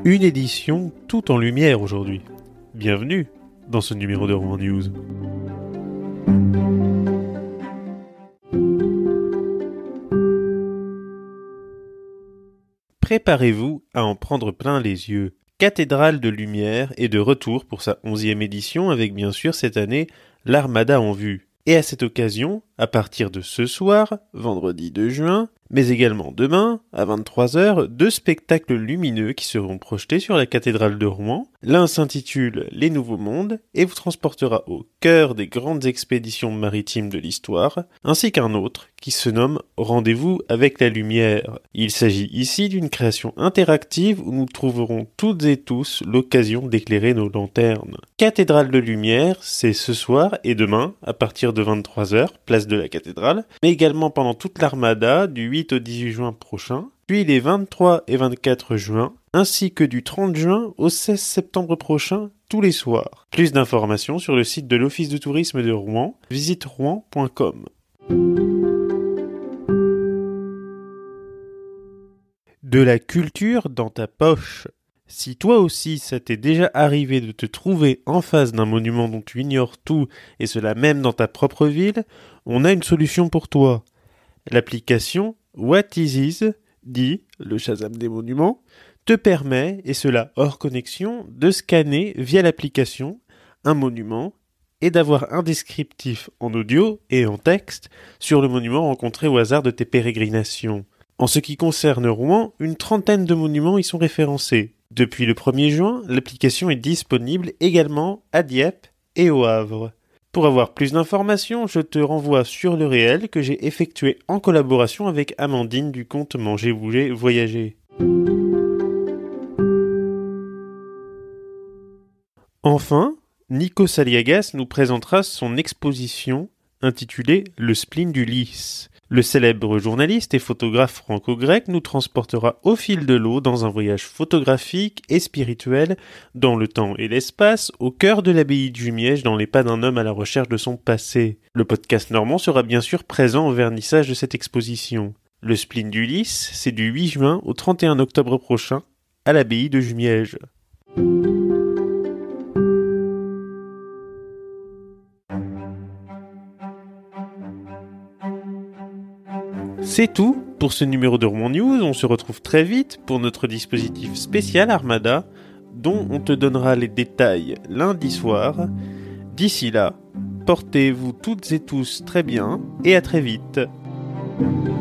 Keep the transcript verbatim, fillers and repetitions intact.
Une édition tout en lumière aujourd'hui. Bienvenue dans ce numéro de Rouen News. Préparez-vous à en prendre plein les yeux. Cathédrale de Lumière est de retour pour sa onzième édition avec bien sûr cette année l'Armada en vue. Et à cette occasion, à partir de ce soir, vendredi deux juin, mais également demain, à vingt-trois heures, deux spectacles lumineux qui seront projetés sur la cathédrale de Rouen. L'un s'intitule « Les Nouveaux Mondes » et vous transportera au cœur des grandes expéditions maritimes de l'histoire, ainsi qu'un autre qui se nomme « Rendez-vous avec la lumière ». Il s'agit ici d'une création interactive où nous trouverons toutes et tous l'occasion d'éclairer nos lanternes. Cathédrale de Lumière, c'est ce soir et demain, à partir de vingt-trois heures, place de la cathédrale, mais également pendant toute l'Armada du huit au dix-huit juin prochain, puis les vingt-trois et vingt-quatre juin, ainsi que du trente juin au seize septembre prochain, tous les soirs. Plus d'informations sur le site de l'Office de tourisme de Rouen, visite rouen point com. De la culture dans ta poche. Si toi aussi ça t'est déjà arrivé de te trouver en face d'un monument dont tu ignores tout, et cela même dans ta propre ville, on a une solution pour toi. L'application What Is Is, dit le Shazam des monuments, te permet, et cela hors connexion, de scanner via l'application un monument et d'avoir un descriptif en audio et en texte sur le monument rencontré au hasard de tes pérégrinations. En ce qui concerne Rouen, une trentaine de monuments y sont référencés. Depuis le premier juin, l'application est disponible également à Dieppe et au Havre. Pour avoir plus d'informations, je te renvoie sur le réel que j'ai effectué en collaboration avec Amandine du compte Manger, Bouger, Voyager. Enfin, Nico Saliagas nous présentera son exposition intitulée « Le spleen du lys ». Le célèbre journaliste et photographe franco-grec nous transportera au fil de l'eau dans un voyage photographique et spirituel dans le temps et l'espace, au cœur de l'abbaye de Jumièges, dans les pas d'un homme à la recherche de son passé. Le podcast normand sera bien sûr présent au vernissage de cette exposition. Le spleen du lys, c'est du huit juin au trente et un octobre prochain, à l'abbaye de Jumièges. C'est tout pour ce numéro de Rouen News. On se retrouve très vite pour notre dispositif spécial Armada, dont on te donnera les détails lundi soir. D'ici là, portez-vous toutes et tous très bien et à très vite.